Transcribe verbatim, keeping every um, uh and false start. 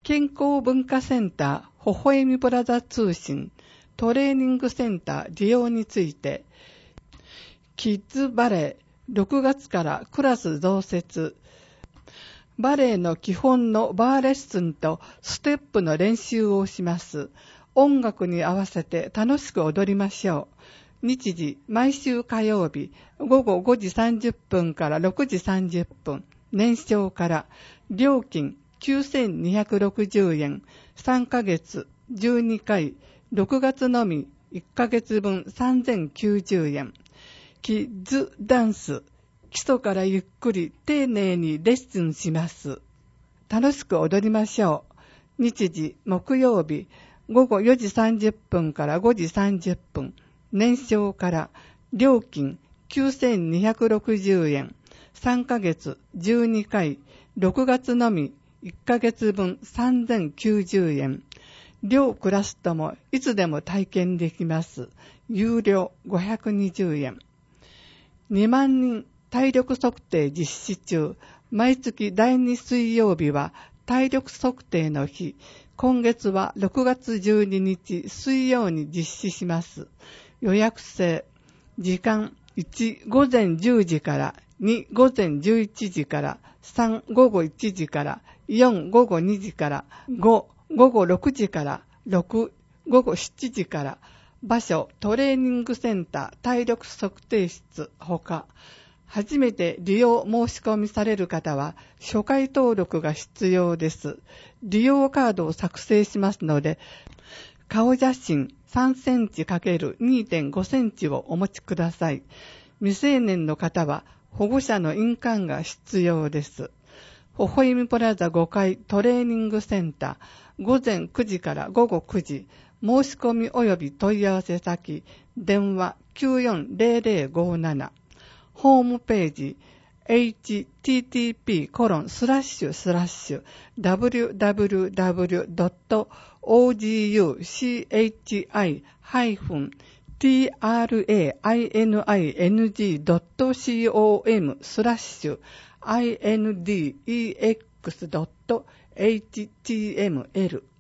健康文化センター、微笑みプラザ通信、トレーニングセンター利用について、キッズバレー、ろくがつからクラス増設、バレエの基本のバーレッスンとステップの練習をします。音楽に合わせて楽しく踊りましょう。日時、毎週火曜日、ごごごじさんじゅっぷんからろくじさんじゅっぷん、年少から、料金きゅうせんにひゃくろくじゅうえん、さんかげつ、じゅうにかい、ろくがつのみいっかげつぶんさんぜんきゅうじゅうえん。キッズダンス、基礎からゆっくり丁寧にレッスンします。楽しく踊りましょう。日時、木曜日、ごごよじさんじゅっぷんからごじさんじゅっぷん、年少から、料金きゅうせんにひゃくろくじゅうえん、さんかげつ、じゅうにかい、ろくがつのみいっかげつぶんさんぜんきゅうじゅうえん。両クラスともいつでも体験できます。有料ごひゃくにじゅうえん。にまんにん体力測定実施中。毎月だいに水曜日は体力測定の日。今月はろくがつじゅうににち水曜に実施します。予約制。時間いち、ごぜんじゅうじから、に、ごぜんじゅういちじから、さん、ごごいちじから、よん、ごごにじから、ご、ごごろくじから、ろく、ごごしちじから、場所、トレーニングセンター体力測定室ほか、初めて利用申し込みされる方は、初回登録が必要です。利用カードを作成しますので、顔写真さんセンチ ×にてんご センチをお持ちください。未成年の方は保護者の印鑑が必要です。微笑みプラザごかいトレーニングセンター、午前くじからごごくじ、申し込み及び問い合わせ先、電話 きゅうよんぜろぜろごなな、ホームページ、エイチティーティーピーコロンスラッシュスラッシュダブリューダブリューダブリュードットオージーユーシーエイチアイハイフンティーアールエーアイエヌアイエヌジードットコムスラッシュアイエヌディーイーエックスドットエイチティーエムエル